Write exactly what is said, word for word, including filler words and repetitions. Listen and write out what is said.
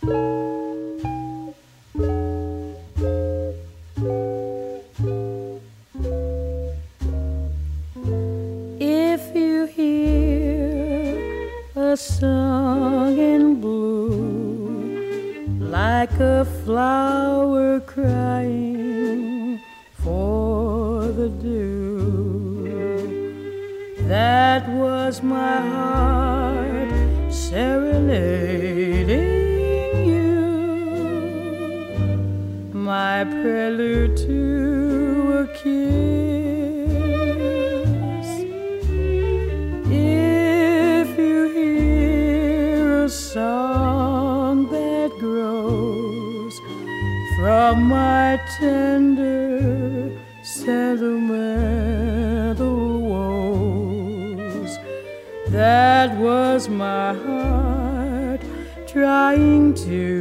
If you hear a song in blue, like a flower crying for the dew, that was my heart serenading you, my prelude to a kiss. If you hear a song that grows from my tender sentimental woes, that was my heart trying to